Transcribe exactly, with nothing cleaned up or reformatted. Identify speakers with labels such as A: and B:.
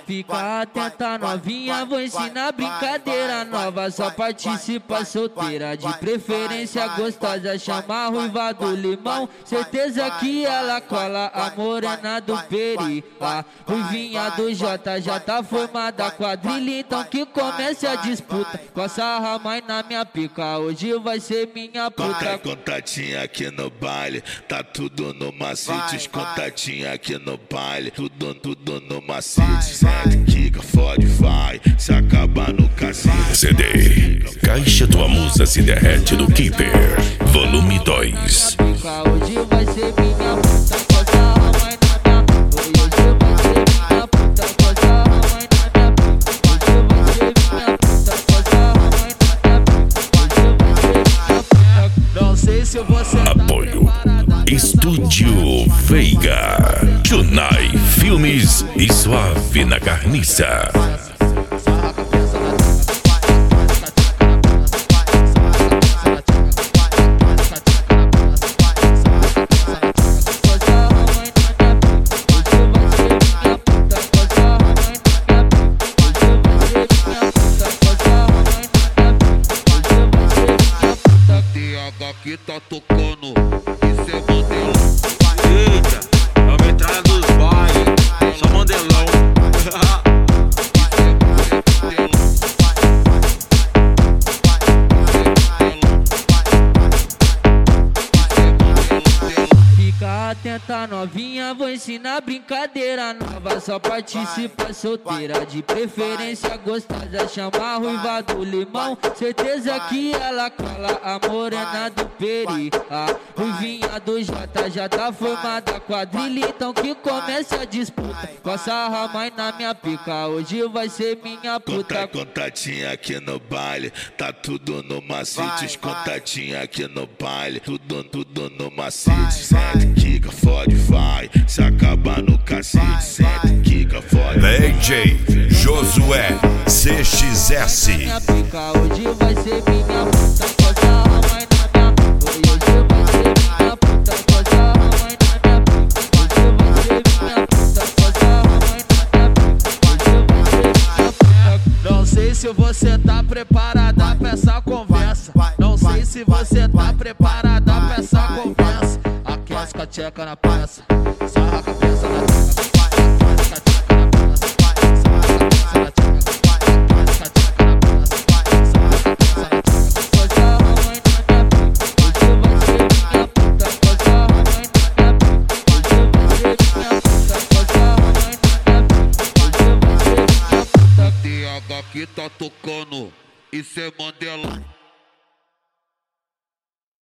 A: Fica atenta novinha, vou ensinar brincadeira nova. Só participa solteira, de preferência gostosa. Chama a ruiva do limão, certeza que ela cola. A morena do peri, a ruivinha do J. Já tá formada a quadrilha, então que comece a disputa. Com a sarra mais na minha pica, hoje vai ser minha puta.
B: Conta, contatinha aqui no baile, tá tudo no macete. Os contatinhos aqui no baile, tudo, tudo no macete. Sente, quica, fode, vai, se acaba no cacete.
C: C D Caixa Tua Musa se derrete do Keeper, volume dois.
A: Hoje vai ser minha puta, com a sarra mais na minha pica. Hoje vai ser minha puta, com a sarra mais na minha pica. Hoje vai ser minha puta, com a sarra mais na minha pica. Hoje vai ser minha puta. Não sei se você tá
C: Apoio Estúdio Veiga, Junai Filmes e Suave na Carniça.
B: Que tá tocando, isso é modelão.
D: Eita, é a entrada dos bailes, só modelão.
A: Fica atenta novinha, vou ensinar brincadeira nova. Só participa solteira, de preferência gostosa. Chama a ruiva do limão, certeza que ela cola. A morena do peri, a ruivinha do J. Já tá formada a quadrilha, então que comece a disputa. Com a sarra mais na minha pica, hoje vai ser minha puta.
B: Conta, contatinha aqui no baile, tá tudo no macete. Os contatinhos aqui no baile, tudo, tudo no macete. Sente, quica, fode, vai, se acaba no cacete. Sente, quica, fode.
C: D J Josué C X S.
A: Minha pica, hoje vai ser minha puta, com a sarra mais na minha pica. Hoje vai ser minha puta, com a sarra mais na minha pica. Hoje vai ser minha puta, com a sarra mais na minha pica. Hoje vai ser minha puta. Não sei se você tá preparada pra essa conversa. Não sei se você tá preparada pra essa conversa. Aquece com a tcheca na peça, sarra a cabeça na tcheca.
B: Que tá tocando, isso é modelão.